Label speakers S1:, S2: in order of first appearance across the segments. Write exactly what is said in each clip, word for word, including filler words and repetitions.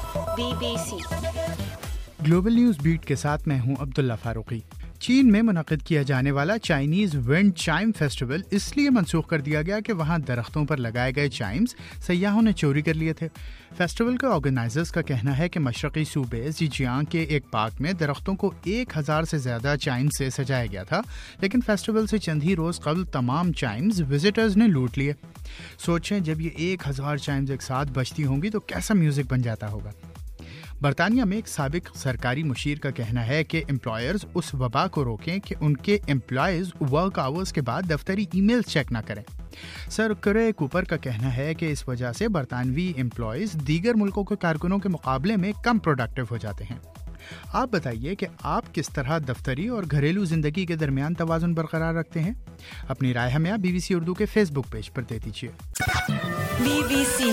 S1: Be B C
S2: global news beat کے ساتھ میں ہوں عبداللہ فاروقی۔ چین میں منعقد کیا جانے والا چائنیز ونڈ چائم فیسٹیول اس لیے منسوخ کر دیا گیا کہ وہاں درختوں پر لگائے گئے چائمز سیاحوں نے چوری کر لیے تھے۔ فیسٹیول کے آرگنائزرز کا کہنا ہے کہ مشرقی صوبے زیجیانگ کے ایک پارک میں درختوں کو ایک ہزار سے زیادہ چائم سے سجایا گیا تھا، لیکن فیسٹیول سے چند ہی روز قبل تمام چائمز وزٹرز نے لوٹ لیے۔ سوچیں جب یہ ایک ہزار چائمز ایک ساتھ بجتی ہوں گی تو کیسا میوزک بن جاتا ہوگا۔ برطانیہ میں ایک سابق سرکاری مشیر کا کہنا ہے کہ امپلائرز اس وبا کو روکیں کہ ان کے امپلائیز ورک آورز کے بعد دفتری ای میل چیک نہ کریں۔ سر کرے کوپر کا کہنا ہے کہ اس وجہ سے برطانوی امپلائیز دیگر ملکوں کے کارکنوں کے مقابلے میں کم پروڈکٹیو ہو جاتے ہیں۔ آپ بتائیے کہ آپ کس طرح دفتری اور گھریلو زندگی کے درمیان توازن برقرار رکھتے ہیں؟ اپنی رائے ہمیں بی بی سی اردو کے فیس بک پیج پر دے دیجیے۔
S1: B B C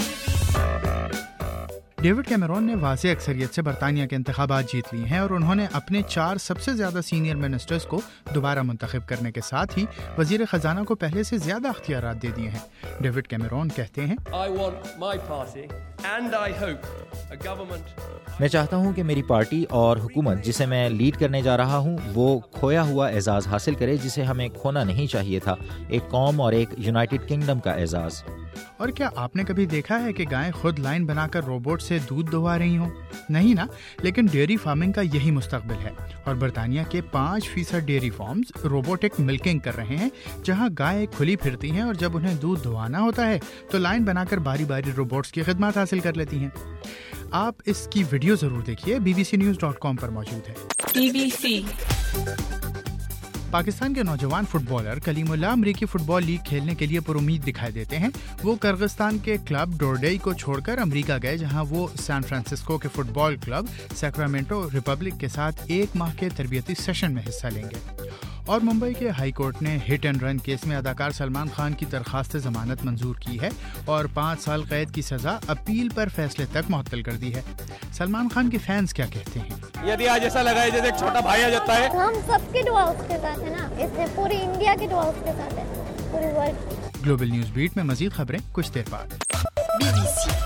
S2: David Cameron نے واضح اکثریت سے برطانیہ کے انتخابات جیت لی ہیں اور انہوں نے اپنے چار سب سے زیادہ سینئر منسٹرز کو دوبارہ منتخب کرنے کے ساتھ ہی وزیر خزانہ کو پہلے سے زیادہ اختیارات دے دیے ہیں۔ ڈیوڈ کیمرون کہتے ہیں،
S3: میں چاہتا ہوں کہ میری پارٹی اور حکومت جسے میں لیڈ کرنے جا رہا ہوں وہ کھویا ہوا اعزاز حاصل کرے جسے ہمیں کھونا نہیں چاہیے تھا، ایک قوم اور ایک یونائٹڈ کنگڈم کا اعزاز۔
S2: اور کیا آپ نے کبھی دیکھا ہے کہ گائیں خود لائن بنا کر روبوٹ سے دودھ دہوا رہی ہوں؟ نہیں نا، لیکن ڈیری فارمنگ کا یہی مستقبل ہے اور برطانیہ کے پانچ فیصد ڈیری فارمز روبوٹک ملکنگ کر رہے ہیں، جہاں گائیں کھلی پھرتی ہیں اور جب انہیں دودھ دہوانا ہوتا ہے تو لائن بنا کر باری باری روبوٹس کی خدمات حاصل کر لیتی ہیں۔ آپ اس کی ویڈیو ضرور دیکھیے، B B C news dot com پر موجود ہے۔
S1: بی بی سی
S2: پاکستان کے نوجوان فٹ بالر کلیم اللہ امریکی فٹ بال لیگ کھیلنے کے لیے پر امید دکھائی دیتے ہیں۔ وہ کرغستان کے کلب ڈورڈئی کو چھوڑ کر امریکہ گئے، جہاں وہ سان فرانسسکو کے football club Sacramento Republic کے ساتھ ایک ماہ کے تربیتی سیشن میں حصہ لیں گے۔ اور ممبئی کے ہائی کورٹ نے ہٹ اینڈ رن کیس میں اداکار سلمان خان کی درخواست ضمانت منظور کی ہے اور پانچ سال قید کی سزا اپیل پر فیصلے تک معطل کر دی ہے۔ سلمان خان کے فینس کیا کہتے ہیں؟
S4: یدی آج ایسا لگا ہے جیسے ایک چھوٹا بھائی آ جاتا ہے۔
S5: ہم سب کی دعا اس کے ساتھ ہے نا، اس سے پوری انڈیا کی دعا اس کے ساتھ ہے، پوری ورلڈ۔
S2: گلوبل نیوز بیٹ میں مزید خبریں کچھ دیر بعد۔
S1: Be B C